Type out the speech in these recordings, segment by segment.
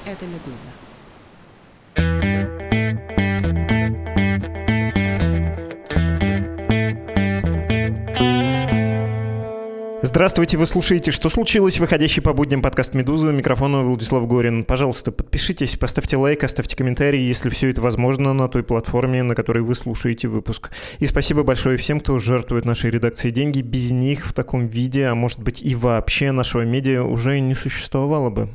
Это «Медуза». Здравствуйте, вы слушаете «Что случилось?», выходящий по будням подкаст «Медуза», у микрофона Владислав Горин. Пожалуйста, подпишитесь, поставьте лайк, оставьте комментарий, если все это возможно, на той платформе, на которой вы слушаете выпуск. И спасибо большое всем, кто жертвует нашей редакции деньги. Без них в таком виде, а может быть и вообще, нашего медиа уже не существовало бы.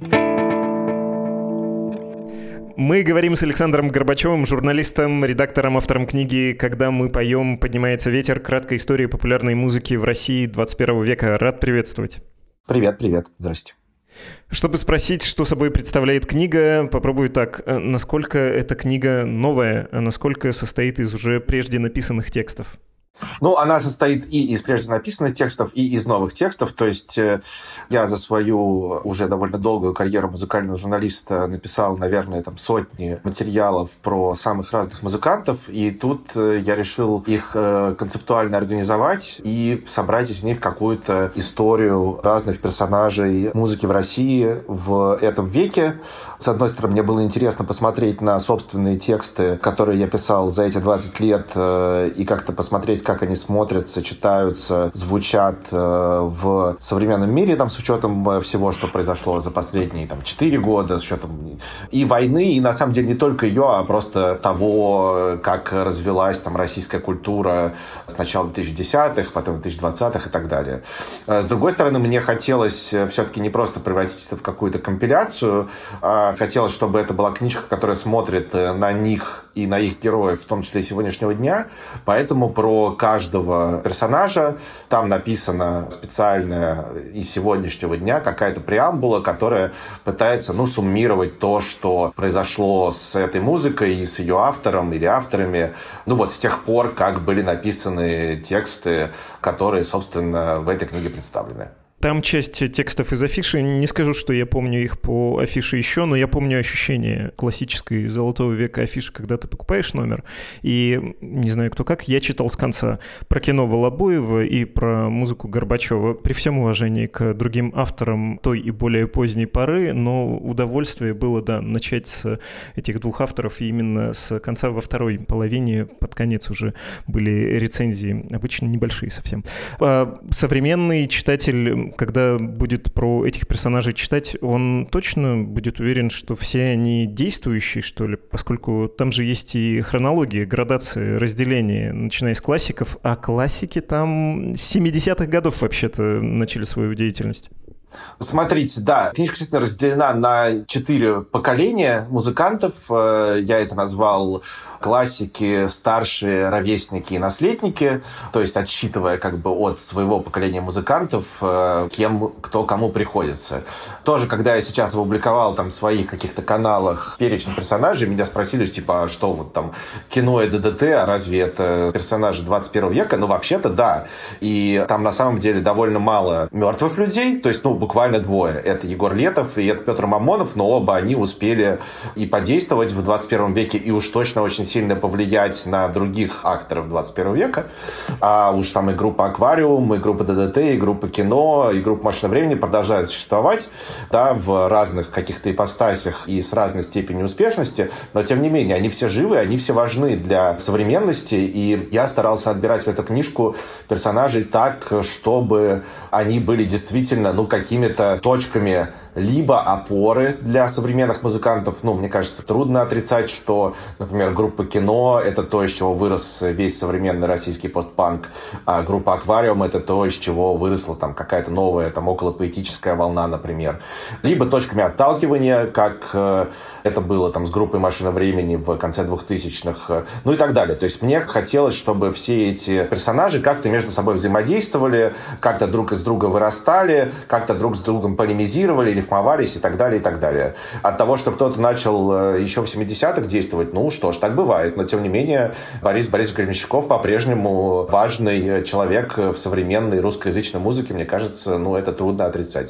Мы говорим с Александром Горбачевым, журналистом, редактором, автором книги «Когда мы поем, поднимается ветер. Краткая история популярной музыки в России 21 века». Рад приветствовать. Привет. Здрасте. Чтобы спросить, что собой представляет книга, попробую так. Насколько эта книга новая, а насколько состоит из уже прежде написанных текстов? Ну, она состоит и из прежде написанных текстов, и из новых текстов. То есть я за свою уже довольно долгую карьеру музыкального журналиста написал, наверное, сотни материалов про самых разных музыкантов. И тут я решил их концептуально организовать и собрать из них какую-то историю разных персонажей музыки в России в этом веке. С одной стороны, мне было интересно посмотреть на собственные тексты, которые я писал за эти 20 лет, и как-то посмотреть, как они смотрятся, читаются, звучат в современном мире, с учетом всего, что произошло за последние 4 года, с учетом и войны, и на самом деле не только ее, а просто того, как развилась российская культура с начала 2010-х, потом 2020-х и так далее. С другой стороны, мне хотелось все-таки не просто превратить это в какую-то компиляцию, а хотелось, чтобы это была книжка, которая смотрит на них и на их героев, в том числе и сегодняшнего дня, поэтому про каждого персонажа там написано специально из сегодняшнего дня какая-то преамбула, которая пытается, суммировать то, что произошло с этой музыкой и с ее автором или авторами, с тех пор, как были написаны тексты, которые, собственно, в этой книге представлены. Там часть текстов из афиши. Не скажу, что я помню их по афише еще, но я помню ощущение классической золотого века афиши, когда ты покупаешь номер. И не знаю, кто как, я читал с конца про кино Волобуева и про музыку Горбачева. При всем уважении к другим авторам той и более поздней поры, но удовольствие было, начать с этих двух авторов. И именно с конца во второй половине, под конец уже были рецензии, обычно небольшие совсем. А современный читатель, когда будет про этих персонажей читать, он точно будет уверен, что все они действующие, что ли, поскольку там же есть и хронология, градация, разделение, начиная с классиков, а классики там с 70-х годов вообще-то начали свою деятельность. Смотрите, да, книжка действительно разделена на 4 поколения музыкантов. Я это назвал классики, старшие, ровесники и наследники. То есть отсчитывая от своего поколения музыкантов, кто кому приходится. Тоже, когда я сейчас опубликовал в своих каких-то каналах перечень персонажей, меня спросили, что кино и ДДТ, а разве это персонажи 21 века? Вообще-то да. И там на самом деле довольно мало мертвых людей, то есть, буквально 2. Это Егор Летов и это Петр Мамонов, но оба они успели и подействовать в 21 веке, и уж точно очень сильно повлиять на других акторов 21 века. А уж и группа «Аквариум», и группа ДДТ, и группа «Кино», и группа «Машина времени» продолжают существовать, в разных каких-то ипостасях и с разной степенью успешности, но тем не менее, они все живы, они все важны для современности, и я старался отбирать в эту книжку персонажей так, чтобы они были действительно, какими-то точками либо опоры для современных музыкантов. Мне кажется, трудно отрицать, что, например, группа «Кино» — это то, из чего вырос весь современный российский постпанк, а группа «Аквариум» — это то, из чего выросла какая-то новая, околопоэтическая волна, например. Либо точками отталкивания, как это было с группой «Машина времени» в конце 2000-х, и так далее. То есть мне хотелось, чтобы все эти персонажи как-то между собой взаимодействовали, как-то друг из друга вырастали, как-то друг с другом полемизировали, рифмовались и так далее, и так далее. От того, что кто-то начал еще в 70-х действовать, что ж, так бывает. Но, тем не менее, Борис Гребенщиков по-прежнему важный человек в современной русскоязычной музыке. Мне кажется, это трудно отрицать.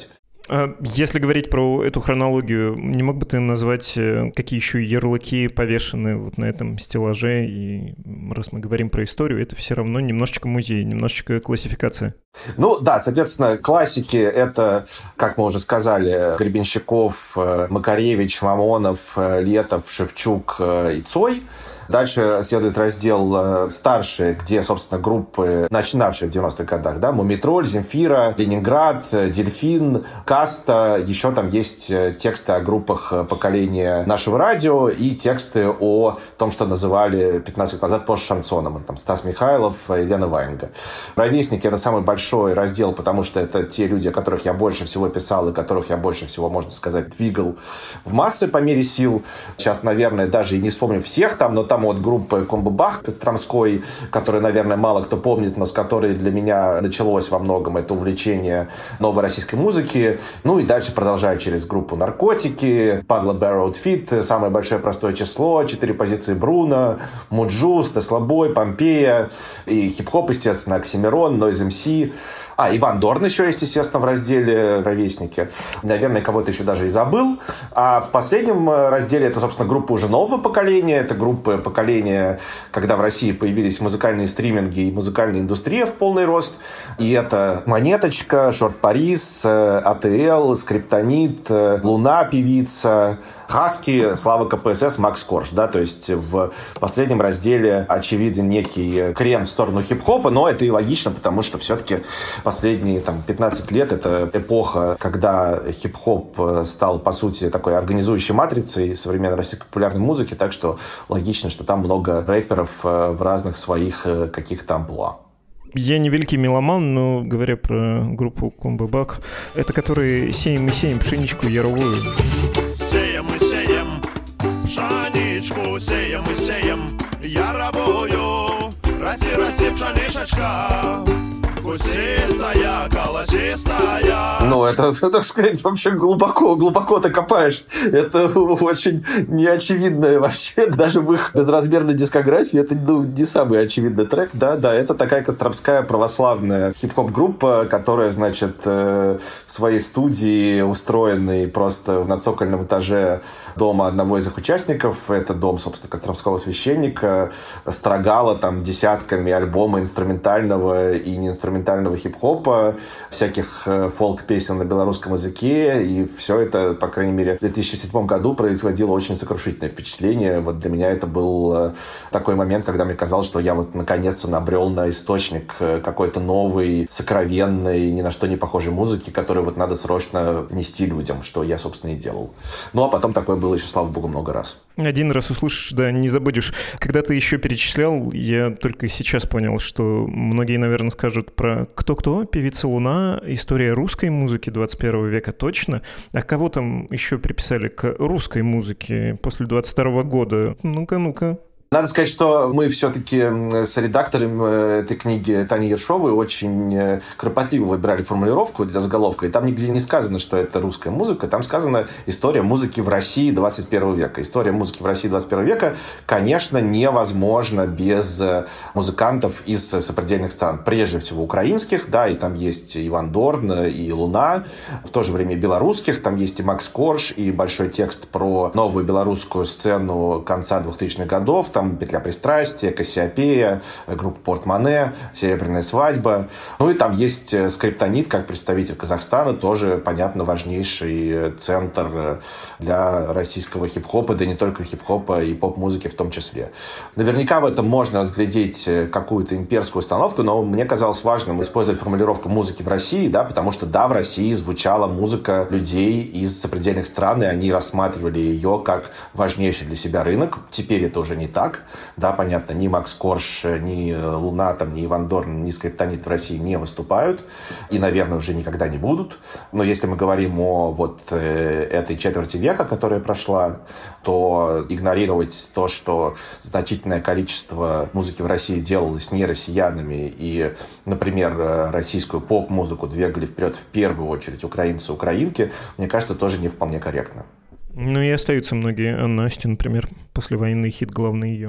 Если говорить про эту хронологию, не мог бы ты назвать, какие еще ярлыки повешены вот на этом стеллаже? И раз мы говорим про историю, это все равно немножечко музей, немножечко классификация. Ну да, соответственно, классики — это, как мы уже сказали, Гребенщиков, Макаревич, Мамонов, Летов, Шевчук и Цой. Дальше следует раздел старшие, где, собственно, группы, начинавшие в 90-х годах, да, Мумитроль, Земфира, Ленинград, Дельфин, Каста. Еще там есть тексты о группах поколения нашего радио и тексты о том, что называли 15 лет назад пост-шансоном. Там Стас Михайлов, Елена Ваенга. Ровесники — это самый большой раздел, потому что это те люди, о которых я больше всего писал и которых я больше всего, можно сказать, двигал в массы по мере сил. Сейчас, наверное, даже и не вспомню всех там, но там вот группа Комбо-Бах Костромской, которую, наверное, мало кто помнит, но с которой для меня началось во многом это увлечение новой российской музыки. Ну и дальше продолжаю через группу Наркотики, Падла Barrowed Feet, Самое большое простое число, 4 позиции Бруно, Муджус, Теслабой, Помпея и хип-хоп, естественно, Оксимирон, Noise MC. Иван Дорн еще есть, естественно, в разделе «Ровесники». Наверное, кого-то еще даже и забыл. А в последнем разделе это, собственно, группа уже нового поколения. Это группы поколения, когда в России появились музыкальные стриминги и музыкальная индустрия в полный рост. И это Монеточка, Шорт Парис, АТЛ, Скриптонит, Луна, певица, Хаски, Слава КПСС, Макс Корж. Да? То есть в последнем разделе очевиден некий крен в сторону хип-хопа, но это и логично, потому что все-таки последние 15 лет это эпоха, когда хип-хоп стал, по сути, такой организующей матрицей современной российской популярной музыки, так что логично, что там много рэперов в разных своих каких-то амплуа. Я не великий меломан, но говоря про группу Комбо-Бах, это которые сеем и сеем пшеничку яровую. Сеем и сеем пшеничку, сеем и сеем яровую. Расти, расти, пшеничечка, кустистая, колосистая. Ну, это, так сказать, вообще глубоко ты копаешь. Это очень неочевидное вообще. Даже в их безразмерной дискографии это не самый очевидный трек. Да, это такая костромская православная хип-хоп-группа, которая, значит, в своей студии, устроенной просто на цокольном этаже дома одного из их участников, это дом, собственно, костромского священника, строгала там десятками альбомов инструментального и неинструментального хип-хопа, всяких фолк-песен на белорусском языке, и все это, по крайней мере, в 2007 году производило очень сокрушительное впечатление. Вот для меня это был такой момент, когда мне казалось, что я вот наконец-то набрел на источник какой-то новой, сокровенной, ни на что не похожей музыки, которую вот надо срочно нести людям, что я, собственно, и делал. Ну, а потом такое было еще, слава богу, много раз. Один раз услышишь, да, не забудешь. Когда ты еще перечислял, я только сейчас понял, что многие, наверное, скажут про «Кто-кто?», «Певица Луна», «История русской музыки 21 века» точно. А кого там еще приписали к русской музыке после 22 года? Ну-ка. Надо сказать, что мы все-таки с редактором этой книги Таней Ершовой очень кропотливо выбирали формулировку для заголовка, и там нигде не сказано, что это русская музыка, там сказано «История музыки в России 21 века». История музыки в России 21 века, конечно, невозможна без музыкантов из сопредельных стран. Прежде всего украинских, да, и там есть Иван Дорн и Луна, в то же время белорусских, там есть и Макс Корж, и большой текст про новую белорусскую сцену конца 2000-х годов, там «Петля пристрастия», «Кассиопея», группа «Портмоне», «Серебряная свадьба». Ну и там есть Скриптонит, как представитель Казахстана, тоже, понятно, важнейший центр для российского хип-хопа, да не только хип-хопа и поп-музыки в том числе. Наверняка в этом можно разглядеть какую-то имперскую установку, но мне казалось важным использовать формулировку «музыки в России», да, потому что, да, в России звучала музыка людей из сопредельных стран, и они рассматривали ее как важнейший для себя рынок. Теперь это уже не так. Да, понятно, ни Макс Корж, ни Луна, там, ни Иван Дорн, ни Скриптонит в России не выступают и, наверное, уже никогда не будут. Но если мы говорим о вот этой четверти века, которая прошла, то игнорировать то, что значительное количество музыки в России делалось не россиянами и, например, российскую поп-музыку двигали вперед в первую очередь украинцы и украинки, мне кажется, тоже не вполне корректно. Ну и остаются многие. Анна Асти, например, послевоенный хит, главный ее.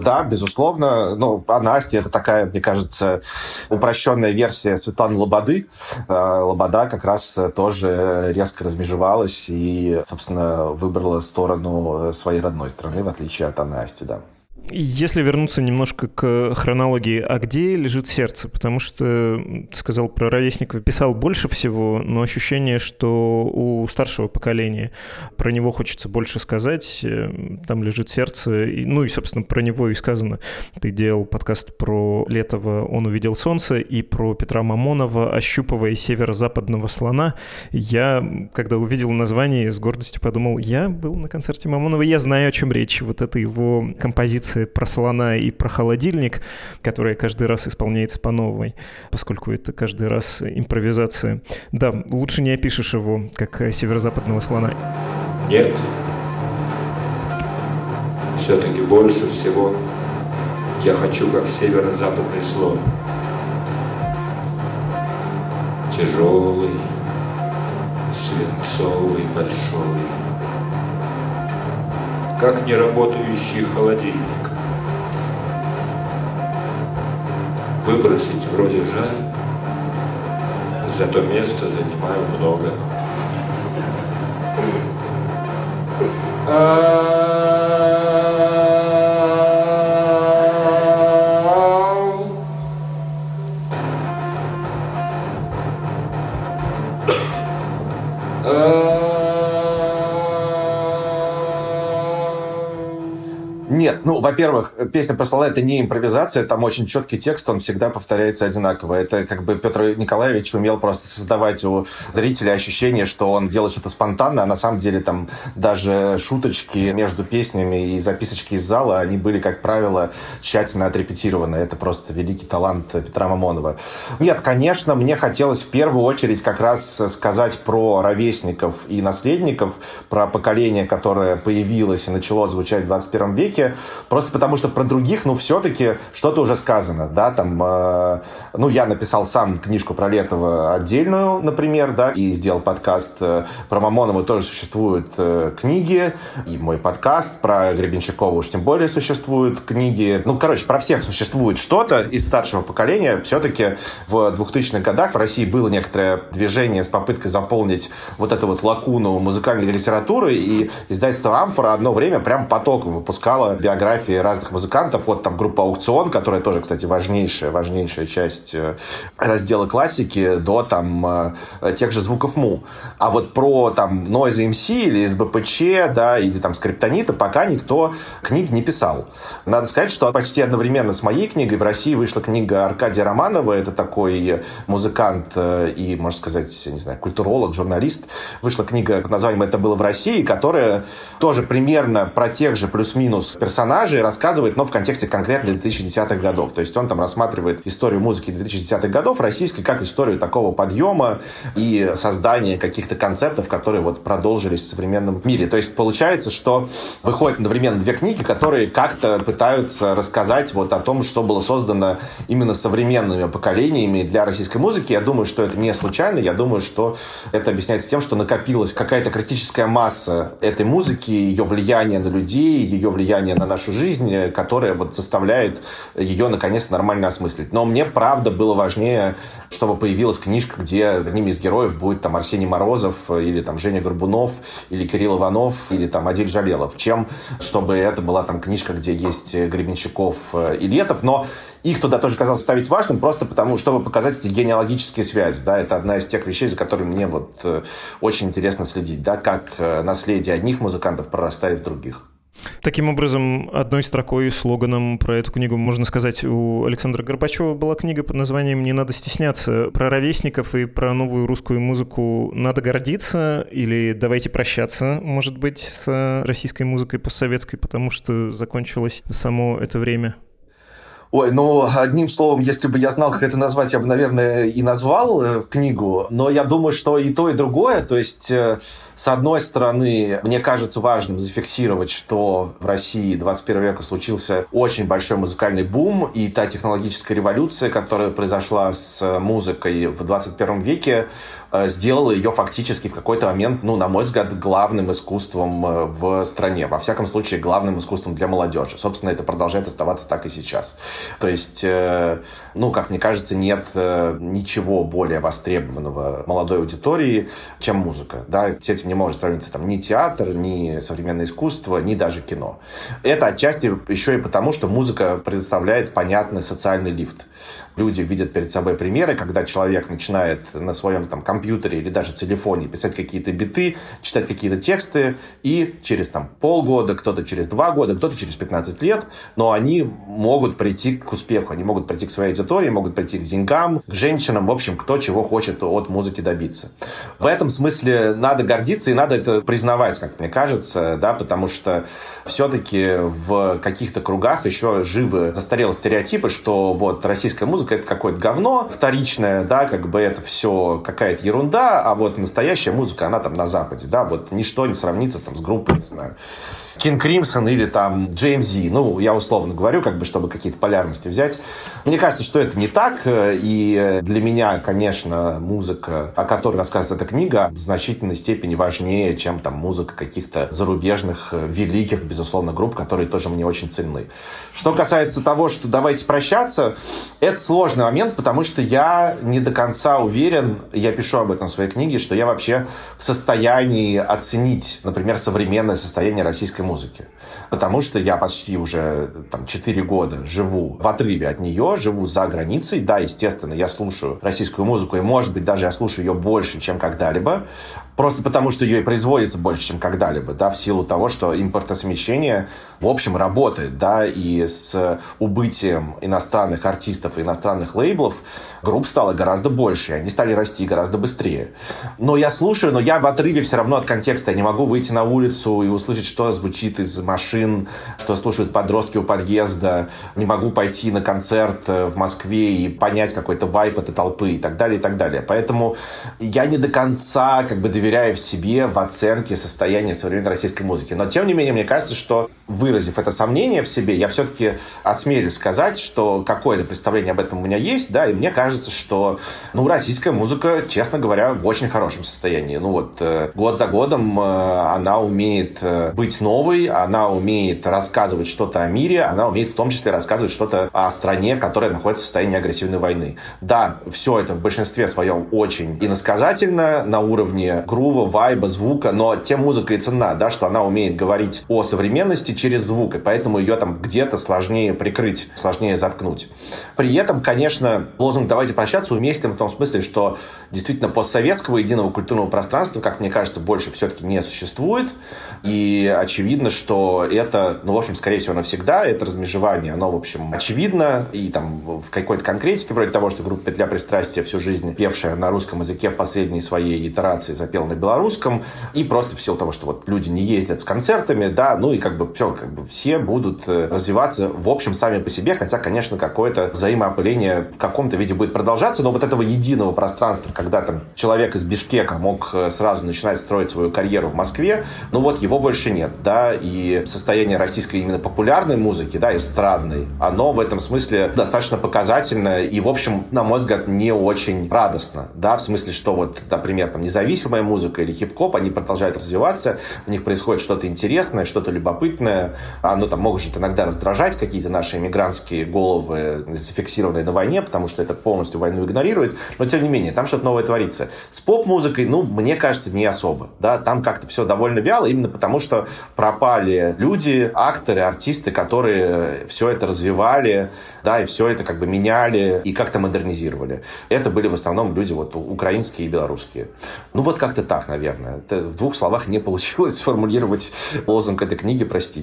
Да, безусловно. Ну, а Настя — это такая, мне кажется, упрощенная версия Светланы Лободы. Лобода как раз тоже резко размежевалась и, собственно, выбрала сторону своей родной страны, в отличие от Насти, да. Если вернуться немножко к хронологии, а где лежит сердце? Потому что, ты сказал про ровесников, писал больше всего, но ощущение, что у старшего поколения про него хочется больше сказать, там лежит сердце, ну и, собственно, про него и сказано. Ты делал подкаст про Летова «Он увидел солнце» и про Петра Мамонова «Ощупывая северо-западного слона». Я, когда увидел название, с гордостью подумал, я был на концерте Мамонова, я знаю, о чем речь. Вот это его композиция про слона и про холодильник, которая каждый раз исполняется по новой, поскольку это каждый раз импровизация. Да, лучше не опишешь его, как северо-западного слона. Нет. Все-таки больше всего я хочу, как северо-западный слон. Тяжелый, свинцовый, большой. Как неработающий холодильник. Выбросить вроде жаль, зато места занимаю много. Нет, ну, во-первых, песня про слона — это не импровизация, там очень четкий текст, он всегда повторяется одинаково. Это как бы Петр Николаевич умел просто создавать у зрителя ощущение, что он делает что-то спонтанно, а на самом деле там даже шуточки между песнями и записочки из зала, они были, как правило, тщательно отрепетированы. Это просто великий талант Петра Мамонова. Нет, конечно, мне хотелось в первую очередь как раз сказать про ровесников и наследников, про поколение, которое появилось и начало звучать в 21 веке, просто потому что про других, ну, все-таки что-то уже сказано, да, там, ну, я написал сам книжку про Летова отдельную, например, да, и сделал подкаст. Про Мамонова тоже существуют книги, и мой подкаст про Гребенщикова уж тем более существуют книги. Ну, короче, про всех существует что-то из старшего поколения. Все-таки в 2000-х годах в России было некоторое движение с попыткой заполнить вот эту вот лакуну музыкальной литературы, и издательство «Амфора» одно время прям потоком выпускало биографии разных музыкантов. Вот там группа «Аукцион», которая тоже, кстати, важнейшая часть раздела классики, до там тех же звуков Му. А вот про там Noise MC или СБПЧ, да, или там Скриптонита пока никто книг не писал. Надо сказать, что почти одновременно с моей книгой в России вышла книга Аркадия Романова. Это такой музыкант и, можно сказать, не знаю, культуролог, журналист. Вышла книга под названием «Это было в России», которая тоже примерно про тех же плюс-минус персонажей рассказывает, но в контексте конкретно 2010-х годов. То есть он там рассматривает историю музыки 2010-х годов российской как историю такого подъема и создания каких-то концептов, которые вот продолжились в современном мире. То есть получается, что выходят одновременно две книги, которые как-то пытаются рассказать вот о том, что было создано именно современными поколениями для российской музыки. Я думаю, что это не случайно. Я думаю, что это объясняется тем, что накопилась какая-то критическая масса этой музыки, ее влияние на людей, ее влияние на нашу жизнь, которая вот заставляет ее наконец нормально осмыслить. Но мне, правда, было важнее, чтобы появилась книжка, где одним из героев будет там Арсений Морозов, или там Женя Горбунов, или Кирилл Иванов, или там Адиль Жалелов, чем чтобы это была там книжка, где есть Гребенщиков и Летов. Но их туда тоже казалось ставить важным, просто потому, чтобы показать эти генеалогические связи. Да? Это одна из тех вещей, за которыми мне вот очень интересно следить, да? Как наследие одних музыкантов прорастает в других. Таким образом, одной строкой, слоганом про эту книгу, можно сказать, у Александра Горбачева была книга под названием «Не надо стесняться». Про ровесников и про новую русскую музыку надо гордиться или давайте прощаться, может быть, с российской музыкой постсоветской, потому что закончилось само это время? Ой, ну, одним словом, если бы я знал, как это назвать, я бы, наверное, и назвал книгу. Но я думаю, что и то, и другое. То есть, с одной стороны, мне кажется важным зафиксировать, что в России 21 века случился очень большой музыкальный бум, и та технологическая революция, которая произошла с музыкой в 21 веке, сделала ее фактически в какой-то момент, ну, на мой взгляд, главным искусством в стране. Во всяком случае, главным искусством для молодежи. Собственно, это продолжает оставаться так и сейчас. То есть, ну, как мне кажется, нет ничего более востребованного молодой аудитории, чем музыка. Да? С этим не может сравниться там, ни театр, ни современное искусство, ни даже кино. Это отчасти еще и потому, что музыка предоставляет понятный социальный лифт. Люди видят перед собой примеры, когда человек начинает на своем там, компьютере или даже телефоне писать какие-то биты, читать какие-то тексты, и через там, полгода, кто-то через 2 года, кто-то через 15 лет, но они могут прийти к успеху, они могут прийти к своей аудитории, могут прийти к деньгам, к женщинам, в общем, кто чего хочет от музыки добиться. В этом смысле надо гордиться и надо это признавать, как мне кажется, да, потому что все-таки в каких-то кругах еще живы застарелые стереотипы, что вот российская музыка — это какое-то говно вторичное, да, как бы это все какая-то ерунда, а вот настоящая музыка, она там на Западе, да, вот ничто не сравнится там с группой, не знаю, King Crimson или там JMZ, ну, я условно говорю, как бы, чтобы какие-то полярности взять. Мне кажется, что это не так, и для меня, конечно, музыка, о которой рассказывает эта книга, в значительной степени важнее, чем там музыка каких-то зарубежных великих, безусловно, групп, которые тоже мне очень ценны. Что касается того, что давайте прощаться, это сложный момент, потому что я не до конца уверен, я пишу об этом в своей книге, что я вообще в состоянии оценить, например, современное состояние российской музыки. Потому что я почти уже там, 4 года живу в отрыве от нее, живу за границей. Да, естественно, я слушаю российскую музыку, и, может быть, даже я слушаю ее больше, чем когда-либо. Просто потому, что ее и производится больше, чем когда-либо, да, в силу того, что импортосмещение, в общем, работает, да, и с убытием иностранных артистов и иностранных лейблов групп стало гораздо больше, и они стали расти гораздо быстрее. Но я слушаю, но я в отрыве все равно от контекста. Я не могу выйти на улицу и услышать, что звучит из машин, что слушают подростки у подъезда. Не могу пойти на концерт в Москве и понять какой-то вайб этой толпы и так далее, и так далее. Поэтому я не до конца как бы доверяю в себе в оценке состояния современной российской музыки. Но, тем не менее, мне кажется, что, выразив это сомнение в себе, я все-таки осмелюсь сказать, что какое-то представление об этом у меня есть, да, и мне кажется, что, ну, российская музыка, честно говоря, в очень хорошем состоянии. Ну, вот, год за годом она умеет быть новой, она умеет рассказывать что-то о мире, она умеет в том числе рассказывать что-то о стране, которая находится в состоянии агрессивной войны. Да, все это в большинстве своем очень иносказательно, на уровне грува, вайба, звука, но тем музыка и ценна, да, что она умеет говорить о современности через звук, и поэтому ее там где-то сложнее прикрыть, сложнее заткнуть. При этом, конечно, лозунг «давайте прощаться» уместен в том смысле, что действительно постсоветского единого культурного пространства, как мне кажется, больше все-таки не существует, и очевидно, что это, ну, в общем, скорее всего, навсегда, это размежевание, оно, в общем, очевидно, и там в какой-то конкретике, вроде того, что группа «Петля пристрастия» всю жизнь певшая на русском языке в последней своей итерации запела на белорусском, и просто в силу того, что вот люди не ездят с концертами, да, ну и как бы все, как бы все будут развиваться, в общем, сами по себе, хотя, конечно, какое-то взаимоопыление в каком-то виде будет продолжаться, но вот этого единого пространства, когда там человек из Бишкека мог сразу начинать строить свою карьеру в Москве, ну вот его больше нет, да, и состояние российской именно популярной музыки, да, эстрадной, оно в этом смысле достаточно показательно и, в общем, на мой взгляд, не очень радостно, да, в смысле, что вот, например, там независимая музыка или хип-хоп, они продолжают развиваться, в них происходит что-то интересное, что-то любопытное, оно там может иногда раздражать какие-то наши эмигрантские головы, зафиксированные на войне, потому что это полностью войну игнорирует, но, тем не менее, там что-то новое творится. С поп-музыкой, ну, мне кажется, не особо, да, там как-то все довольно вяло, именно потому что пропали люди, акторы, артисты, которые все это развивали, да, и все это как бы меняли и как-то модернизировали. Это были в основном люди вот украинские и белорусские. Ну вот как-то так, наверное. Это в 2 словах не получилось сформулировать лозунг этой книги, простите.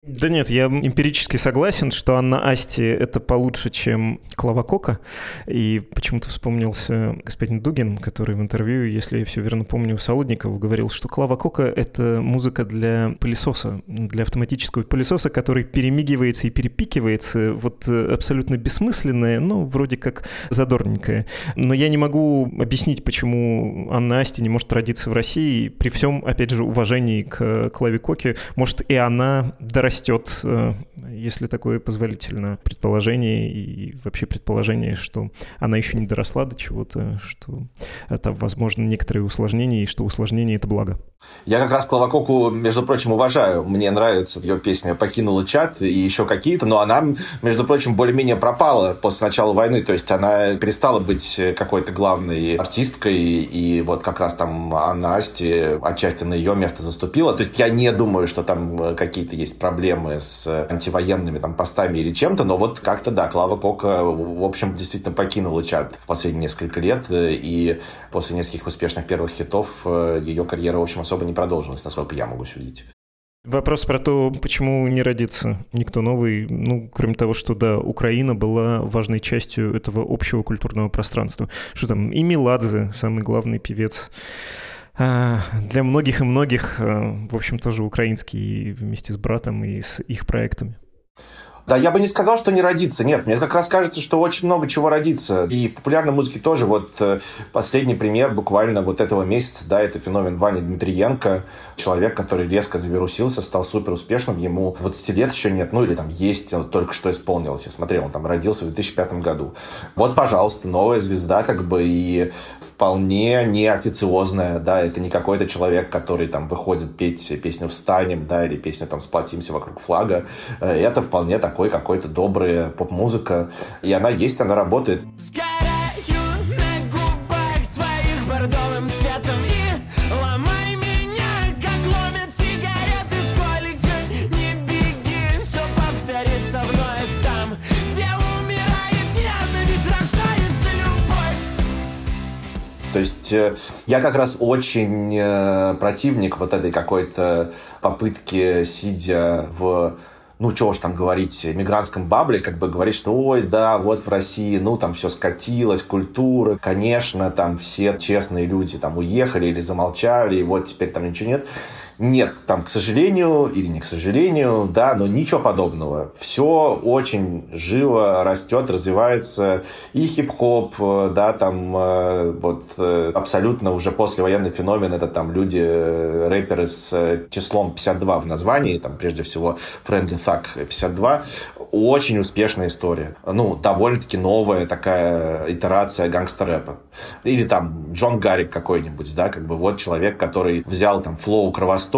Да нет, я эмпирически согласен, что Анна Асти — это получше, чем Клава Кока. И почему-то вспомнился господин Дугин, который в интервью, если я все верно помню, у Солодникова говорил, что Клава Кока — это музыка для пылесоса, для автоматического пылесоса, который перемигивается и перепикивается, вот абсолютно бессмысленная, но вроде как задорненькая. Но я не могу объяснить, почему Анна Асти не может родиться в России, при всем, опять же, уважении к Клаве Коке. Может, и она дорастет, если такое позволительно предположение, и вообще предположение, что она еще не доросла до чего-то, что там возможно некоторые усложнения, и что усложнение — это благо. Я как раз Клава Коку, между прочим, уважаю. Мне нравится ее песня «Покинула чат» и еще какие-то, но она, между прочим, более-менее пропала после начала войны, то есть она перестала быть какой-то главной артисткой, и вот как раз там Анна Асти отчасти на ее место заступила. То есть я не думаю, что там какие-то есть проблемы с антивоенными там постами или чем-то, но вот как-то, да, Клава Кока, в общем, действительно покинула чат в последние несколько лет, и после нескольких успешных первых хитов ее карьера, в общем, особо не продолжилась, насколько я могу судить. Вопрос про то, почему не родится никто новый, ну, кроме того, что, да, Украина была важной частью этого общего культурного пространства. Что там, и Меладзе, самый главный певец, для многих и многих, в общем, тоже украинский, вместе с братом и с их проектами. Да, я бы не сказал, что не родится. Нет, мне как раз кажется, что очень много чего родится. И в популярной музыке тоже. Вот последний пример буквально вот этого месяца, да, это феномен Вани Дмитриенко. Человек, который резко завирусился, стал супер успешным. Ему 20 лет еще нет, ну или там есть, он только что исполнилось. Я смотрел, он там родился в 2005 году. Вот, пожалуйста, новая звезда, как бы, и вполне неофициозная, да, это не какой-то человек, который там выходит петь песню «Встанем», да, или песню там «Сплотимся вокруг флага». Это вполне такой какой-то добрая поп-музыка. И она есть, она работает. Сгораю на губах твоих бордовым цветом и ломай меня, как ломят сигареты. Сколько не беги, все повторится вновь там, где умирает ненависть, рождается любовь. То есть я как раз очень противник вот этой какой-то попытки, сидя в, ну, чего уж там говорить, мигрантском бабле, как бы говорить, что ой, да, вот в России, ну, там все скатилось, культура, конечно, там все честные люди там уехали или замолчали, и вот теперь там ничего нет. Нет, там, к сожалению, или не к сожалению, да, но ничего подобного. Все очень живо растет, развивается, и хип-хоп, да, там, вот, абсолютно уже послевоенный феномен, это там люди, рэперы с числом 52 в названии, там, прежде всего, Friendly Thug 52, очень успешная история. Ну, довольно-таки новая такая итерация гангстер-рэпа. Или там Джон Гаррик какой-нибудь, да, как бы вот человек, который взял там флоу Кровостока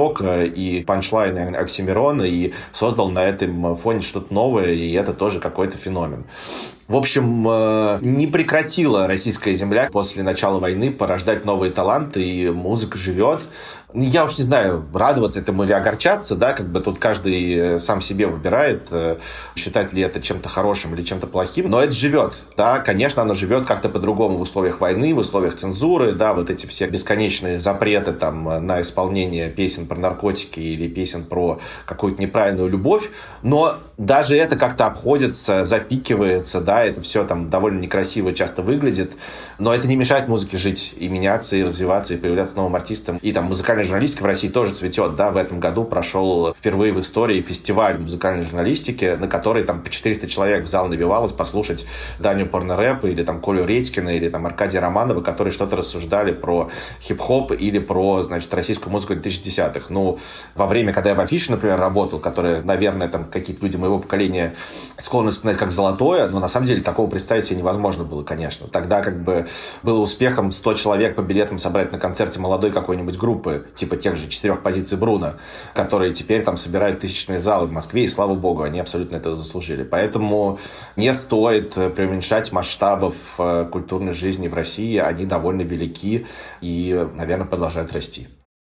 и панчлайны Оксимирона и создал на этом фоне что-то новое, и это тоже какой-то феномен. В общем, не прекратила российская земля после начала войны порождать новые таланты, и музыка живет. Я уж не знаю, радоваться этому или огорчаться, да, как бы тут каждый сам себе выбирает, считать ли это чем-то хорошим или чем-то плохим, но это живет, да, конечно, оно живет как-то по-другому в условиях войны, в условиях цензуры, да, вот эти все бесконечные запреты там на исполнение песен про наркотики или песен про какую-то неправильную любовь, но даже это как-то обходится, запикивается, да, это все там довольно некрасиво часто выглядит, но это не мешает музыке жить и меняться, и развиваться, и появляться новым артистам. И там музыкальная журналистика в России тоже цветет, да, в этом году прошел впервые в истории фестиваль музыкальной журналистики, на который там по 400 человек в зал набивалось послушать Даню Порнорэпа или там Колю Редькина или там Аркадия Романова, которые что-то рассуждали про хип-хоп или про, значит, российскую музыку 2010-х. Ну, во время, когда я в Афише, например, работал, которое, наверное, там какие-то люди моего поколения склонны вспоминать как золотое, но на самом деле такого представить себе невозможно было, конечно. Тогда как бы было успехом 100 человек по билетам собрать на концерте молодой какой-нибудь группы, типа тех же 4 позиций Бруно, которые теперь там собирают тысячные залы в Москве, и слава богу, они абсолютно это заслужили. Поэтому не стоит преуменьшать масштабов культурной жизни в России, они довольно велики и, наверное, продолжают расти.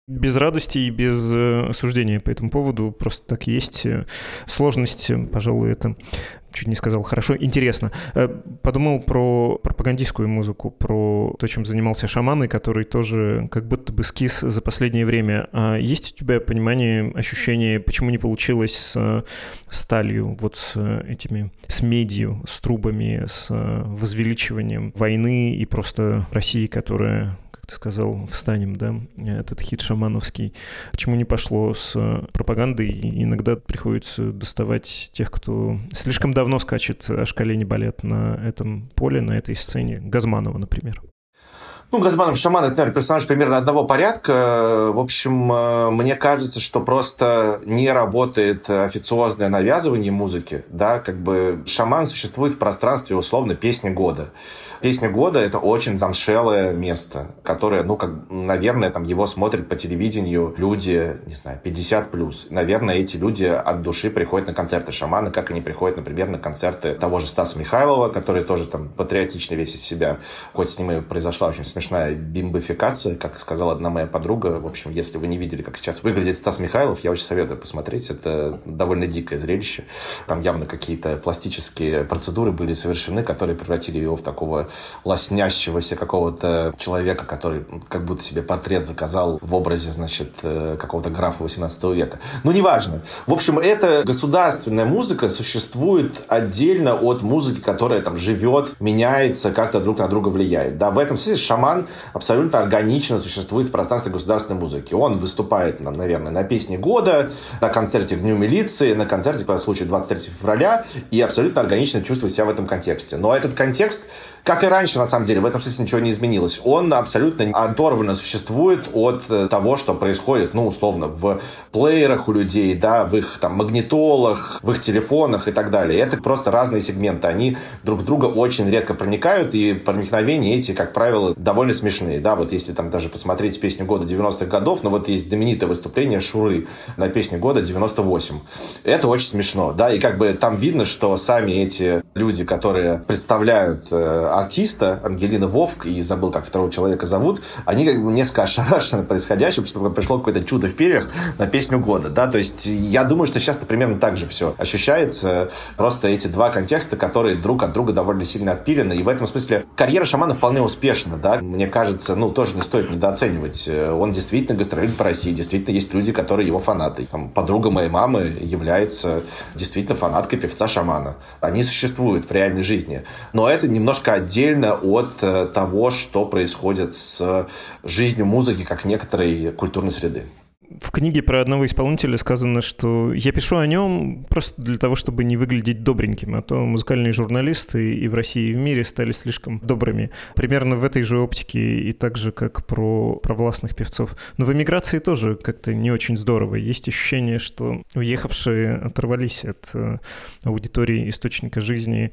Без радости и без осуждения по этому поводу. Просто так есть. Сложность, пожалуй, это... Чуть не сказал. Хорошо, интересно. Подумал про пропагандистскую музыку, про то, чем занимался Шаман, который тоже как будто бы скис за последнее время. А есть у тебя понимание, ощущение, почему не получилось с сталью, вот с этими, с медью, с трубами, с возвеличиванием войны и просто России, которая... ты сказал, встанем, да, этот хит шамановский. Почему не пошло с пропагандой? И иногда приходится доставать тех, кто слишком давно скачет, аж колени болят на этом поле, на этой сцене. Газманова, например. Ну, Газманов, Шаман — это, наверное, персонаж примерно одного порядка. В общем, мне кажется, что просто не работает официозное навязывание музыки, да, как бы Шаман существует в пространстве, условно, песни года. Песня года — это очень замшелое место, которое, ну, как, наверное, там его смотрят по телевидению люди, не знаю, 50+. Наверное, эти люди от души приходят на концерты Шамана, как они приходят, например, на концерты того же Стаса Михайлова, который тоже там патриотичный весь из себя, хоть с ним и произошла очень смешная бимбификация, как сказала одна моя подруга. В общем, если вы не видели, как сейчас выглядит Стас Михайлов, я очень советую посмотреть. Это довольно дикое зрелище. Там явно какие-то пластические процедуры были совершены, которые превратили его в такого лоснящегося какого-то человека, который как будто себе портрет заказал в образе, значит, какого-то графа 18 века. Ну, неважно. В общем, эта государственная музыка существует отдельно от музыки, которая там живет, меняется, как-то друг на друга влияет. Да, в этом смысле Шаман абсолютно органично существует в пространстве государственной музыки. Он выступает, наверное, на песне года, на концерте к Дню милиции, на концерте по случаю 23 февраля и абсолютно органично чувствует себя в этом контексте. Но этот контекст, как и раньше, на самом деле, в этом смысле ничего не изменилось. Он абсолютно оторванно существует от того, что происходит, ну, условно, в плеерах у людей, да, в их там магнитолах, в их телефонах и так далее. Это просто разные сегменты. Они друг в друга очень редко проникают, и проникновения эти, как правило, довольно смешные. Да, вот если там даже посмотреть песню года 90-х годов, ну вот есть знаменитое выступление Шуры на песню года 98. Это очень смешно, да, и как бы там видно, что сами эти люди, которые представляют артиста, Ангелина Вовк, и забыл, как второго человека зовут, они как бы несколько ошарашены происходящим, что пришло какое-то чудо в перьях на песню года, да, то есть я думаю, что сейчас примерно так же все ощущается, просто эти два контекста, которые друг от друга довольно сильно отпилены, и в этом смысле карьера Шамана вполне успешна, да, мне кажется, ну, тоже не стоит недооценивать, он действительно гастролирует по России, действительно есть люди, которые его фанаты, там, подруга моей мамы является действительно фанаткой певца Шамана, они существуют в реальной жизни, но это немножко отдельно от того, что происходит с жизнью музыки как некоторой культурной среды. В книге про одного исполнителя сказано, что я пишу о нем просто для того, чтобы не выглядеть добреньким, а то музыкальные журналисты и в России, и в мире стали слишком добрыми. Примерно в этой же оптике и так же, как про властных певцов. Но в эмиграции тоже как-то не очень здорово. Есть ощущение, что уехавшие оторвались от аудитории источника жизни,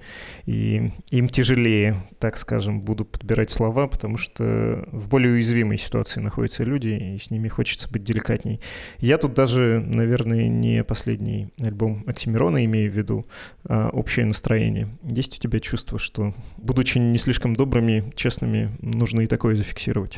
и им тяжелее, так скажем, буду подбирать слова, потому что в более уязвимой ситуации находятся люди, и с ними хочется быть деликатнее. Я тут даже, наверное, не последний альбом Оксимирона имею в виду, а общее настроение. Есть у тебя чувство, что, будучи не слишком добрыми, честными, нужно и такое зафиксировать?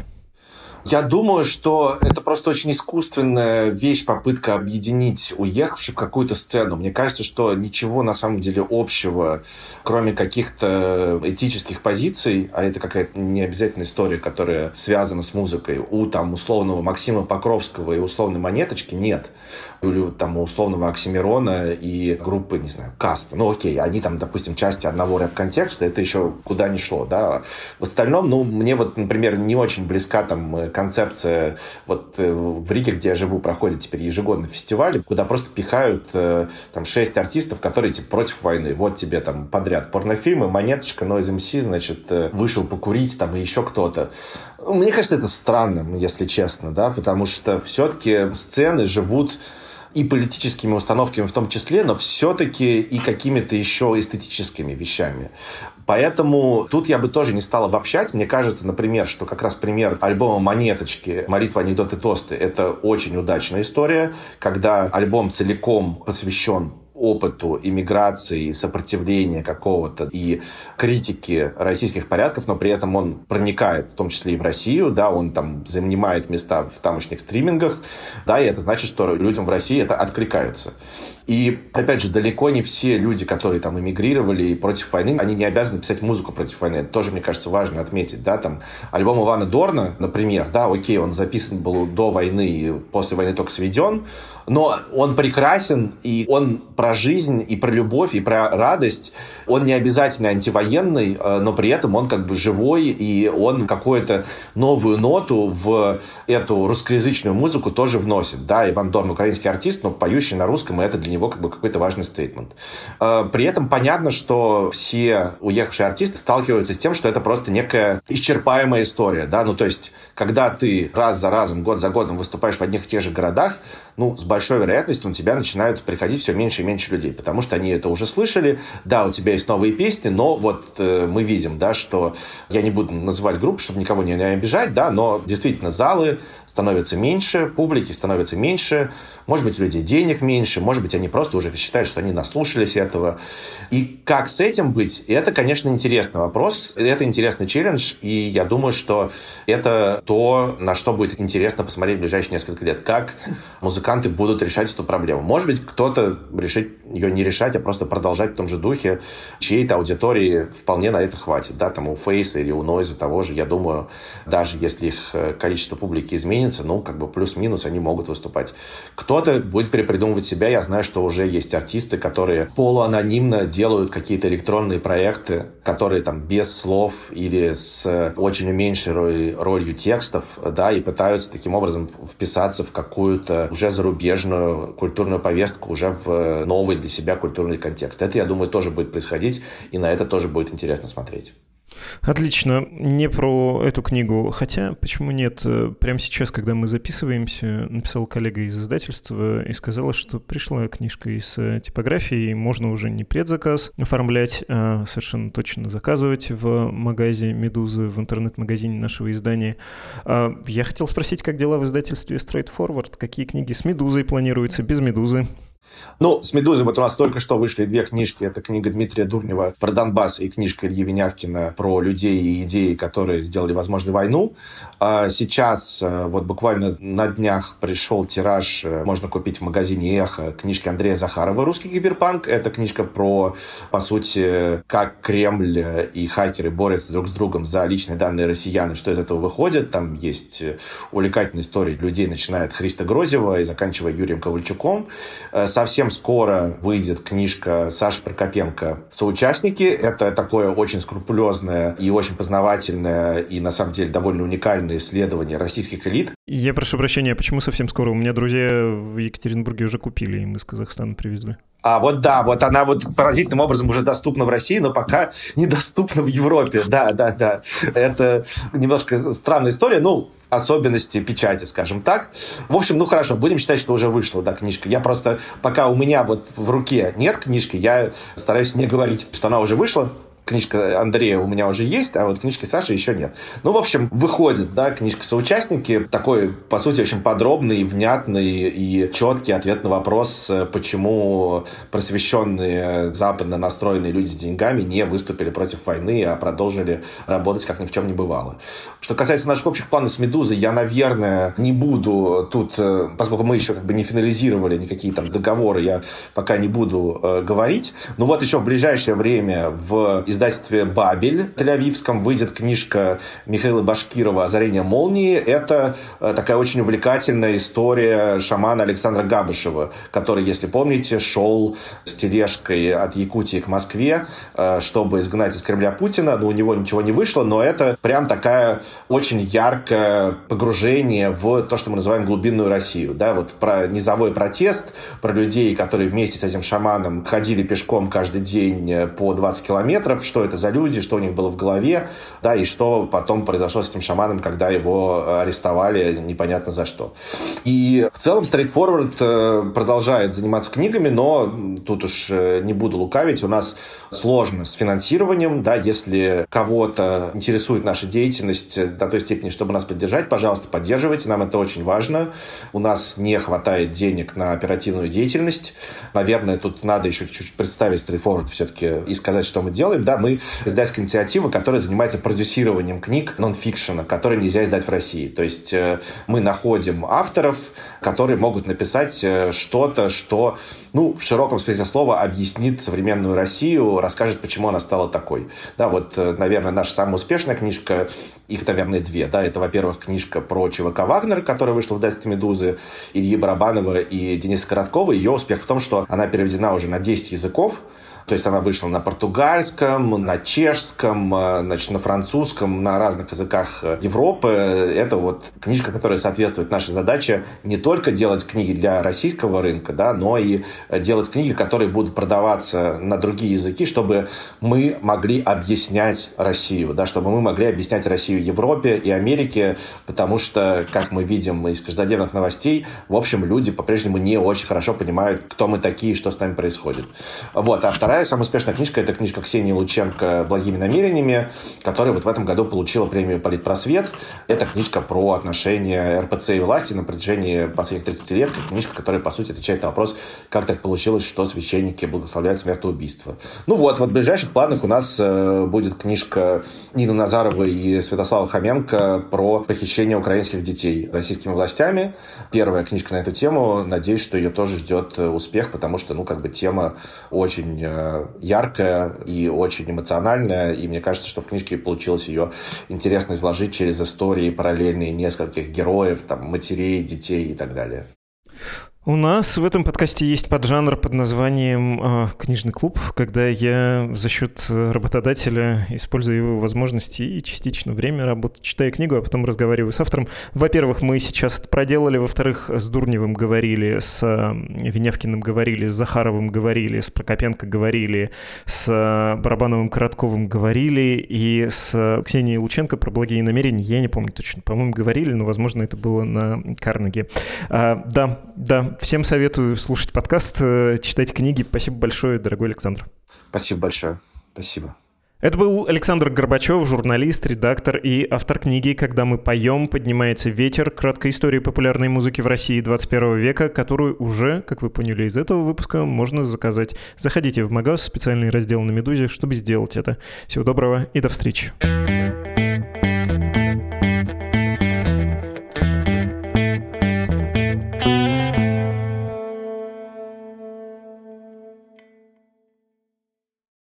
Я думаю, что это просто очень искусственная вещь, попытка объединить уехавших в какую-то сцену. Мне кажется, что ничего на самом деле общего, кроме каких-то этических позиций, а это какая-то необязательная история, которая связана с музыкой, у там условного Максима Покровского и условной Монеточки нет. Или там у условного Оксимирона и группы, не знаю, Каста. Ну окей, они там, допустим, части одного рэп-контекста, это еще куда ни шло, да. В остальном, ну, мне вот, например, не очень близка там концепция, вот в Риге, где я живу, проходит теперь ежегодный фестиваль, куда просто пихают там 6 артистов, которые типа против войны. Вот тебе там подряд порнофильмы, Монеточка, Noise MC, значит, вышел покурить там и еще кто-то. Мне кажется, это странным, если честно, да, потому что все-таки сцены живут и политическими установками в том числе, но все-таки и какими-то еще эстетическими вещами. Поэтому тут я бы тоже не стал обобщать. Мне кажется, например, что как раз пример альбома «Монеточки», «Молитва, анекдоты, тосты» — это очень удачная история, когда альбом целиком посвящен опыту иммиграции, сопротивления какого-то и критики российских порядков, но при этом он проникает в том числе и в Россию, да, он там занимает места в тамошних стримингах, да, и это значит, что людям в России это откликается. И, опять же, далеко не все люди, которые там эмигрировали против войны, они не обязаны писать музыку против войны. Это тоже, мне кажется, важно отметить, да, там альбом Ивана Дорна, например, да, окей, он записан был до войны и после войны только сведен, но он прекрасен, и он про жизнь, и про любовь, и про радость. Он не обязательно антивоенный, но при этом он как бы живой, и он какую-то новую ноту в эту русскоязычную музыку тоже вносит. Да, Иван Дорн украинский артист, но поющий на русском, и это для него как бы какой-то важный стейтмент. При этом понятно, что все уехавшие артисты сталкиваются с тем, что это просто некая исчерпаемая история. Да? Ну, то есть, когда ты раз за разом, год за годом выступаешь в одних и тех же городах, ну, с большой вероятностью на тебя начинают приходить все меньше и меньше людей, потому что они это уже слышали. Да, у тебя есть новые песни, но вот мы видим, да, что я не буду называть группы, чтобы никого не обижать, да, но действительно залы становятся меньше, публики становится меньше, может быть, у людей денег меньше, может быть, они просто уже считают, что они наслушались этого. И как с этим быть? Это, конечно, интересный вопрос, это интересный челлендж, и я думаю, что это то, на что будет интересно посмотреть в ближайшие несколько лет, как музыканты будут решать эту проблему. Может быть, кто-то решит ее не решать, а просто продолжать в том же духе, чьей-то аудитории вполне на это хватит. Да, там у Фейса или у Нойза того же, я думаю, даже если их количество публики изменится, ну, как бы плюс-минус они могут выступать. Кто-то будет перепридумывать себя. Я знаю, что уже есть артисты, которые полуанонимно делают какие-то электронные проекты, которые там без слов или с очень уменьшенной ролью текстов, да, и пытаются таким образом вписаться в какую-то уже зарубежную культурную повестку, уже в новый для себя культурный контекст. Это, я думаю, тоже будет происходить, и на это тоже будет интересно смотреть. Отлично. Не про эту книгу, хотя почему нет? Прямо сейчас, когда мы записываемся, написала коллега из издательства и сказала, что пришла книжка из типографии, и можно уже не предзаказ оформлять, а совершенно точно заказывать в магазе «Медузы», в интернет-магазине нашего издания. Я хотел спросить, как дела в издательстве Straight Forward? Какие книги с «Медузой» планируются, без «Медузы»? Ну, с «Медузой» вот у нас только что вышли две книжки. Это книга Дмитрия Дурнева про Донбасс и книжка Ильи Винявкина про людей и идеи, которые сделали возможной войну. Сейчас, вот буквально на днях пришел тираж, можно купить в магазине «Эхо», книжки Андрея Захарова «Русский киберпанк». Это книжка про, по сути, как Кремль и хакеры борются друг с другом за личные данные россиян, и что из этого выходит. Там есть увлекательные истории людей, начиная от Христа Грозева и заканчивая Юрием Ковальчуком. Совсем скоро выйдет книжка Саши Прокопенко «Соучастники». Это такое очень скрупулезное и очень познавательное и, на самом деле, довольно уникальное исследование российских элит. Я прошу прощения, почему совсем скоро? У меня друзья в Екатеринбурге уже купили, им из Казахстана привезли. Вот да, вот она вот поразительным образом уже доступна в России, но пока недоступна в Европе. Да. Это немножко странная история, ну, особенности печати, скажем так. В общем, ну хорошо, будем считать, что уже вышла, да, книжка. Я просто, пока у меня вот в руке нет книжки, я стараюсь не говорить, что она уже вышла. Книжка Андрея у меня уже есть, а вот книжки Саши еще нет. Ну, в общем, выходит, да, книжка «Соучастники». Такой, по сути, очень подробный, внятный и четкий ответ на вопрос, почему просвещенные, западно настроенные люди с деньгами не выступили против войны, а продолжили работать, как ни в чем не бывало. Что касается наших общих планов с «Медузой», я, наверное, не буду тут, поскольку мы еще как бы не финализировали никакие там договоры, я пока не буду говорить. Но вот еще в ближайшее время в издательстве «Бабель» тель-авивском выйдет книжка Михаила Башкирова «Озарение молнии». Это такая очень увлекательная история шамана Александра Габышева, который, если помните, шел с тележкой от Якутии к Москве, чтобы изгнать из Кремля Путина. Но у него ничего не вышло, но это прям такая очень яркое погружение в то, что мы называем глубинную Россию. Да? Вот про низовой протест, про людей, которые вместе с этим шаманом ходили пешком каждый день по 20 километров, авторов, что это за люди, что у них было в голове, да, и что потом произошло с этим шаманом, когда его арестовали непонятно за что. И в целом Straight Forward продолжает заниматься книгами, но тут уж не буду лукавить, у нас сложно с финансированием, да, если кого-то интересует наша деятельность до той степени, чтобы нас поддержать, пожалуйста, поддерживайте, нам это очень важно. У нас не хватает денег на оперативную деятельность. Наверное, тут надо еще чуть-чуть представить Straight Forward все-таки и сказать, что мы делаем. Да, мы издательская инициатива, которая занимается продюсированием книг нон-фикшена, которые нельзя издать в России. То есть мы находим авторов, которые могут написать что-то, что, в широком смысле слова, объяснит современную Россию, расскажет, почему она стала такой. Да, вот, наверное, наша самая успешная книжка, их, наверное, две. Да, это, во-первых, книжка про ЧВК «Вагнер», которая вышла в издательстве «Медузы», Ильи Барабанова и Дениса Короткова. Ее успех в том, что она переведена уже на 10 языков. То есть она вышла на португальском, на чешском, значит, на французском, на разных языках Европы. Это вот книжка, которая соответствует нашей задаче не только делать книги для российского рынка, да, но и делать книги, которые будут продаваться на другие языки, чтобы мы могли объяснять Россию, да, чтобы мы могли объяснять Россию Европе и Америке, потому что, как мы видим из каждодневных новостей, в общем, люди по-прежнему не очень хорошо понимают, кто мы такие и что с нами происходит. Вот. А вторая самая успешная книжка – это книжка Ксении Лученко «Благими намерениями», которая вот в этом году получила премию «Политпросвет». Это книжка про отношения РПЦ и власти на протяжении последних 30 лет. Книжка, которая, по сути, отвечает на вопрос, как так получилось, что священники благословляют смертоубийство. Вот в ближайших планах у нас будет книжка Нины Назаровой и Святослава Хоменко про похищение украинских детей российскими властями. Первая книжка на эту тему. Надеюсь, что ее тоже ждет успех, потому что, тема очень яркая и очень эмоциональная, и мне кажется, что в книжке получилось ее интересно изложить через истории параллельные нескольких героев, матерей, детей и так далее. У нас в этом подкасте есть поджанр под названием «Книжный клуб», когда я за счет работодателя использую его возможности и частично время работы, читаю книгу, а потом разговариваю с автором. Во-первых, мы сейчас это проделали, во-вторых, с Дурневым говорили, с Винявкиным говорили, с Захаровым говорили, с Прокопенко говорили, с Барабановым, Коротковым говорили, и с Ксенией Лученко про благие намерения, я не помню точно, по-моему, говорили, но, возможно, это было на Карнеге. Да. Всем советую слушать подкаст, читать книги. Спасибо большое, дорогой Александр. Спасибо большое. Спасибо. Это был Александр Горбачев, журналист, редактор и автор книги «Когда мы поем, поднимается ветер. Краткая история популярной музыки в России 21 века», которую уже, как вы поняли из этого выпуска, можно заказать. Заходите в магаз, специальный раздел на «Медузе», чтобы сделать это. Всего доброго и до встречи.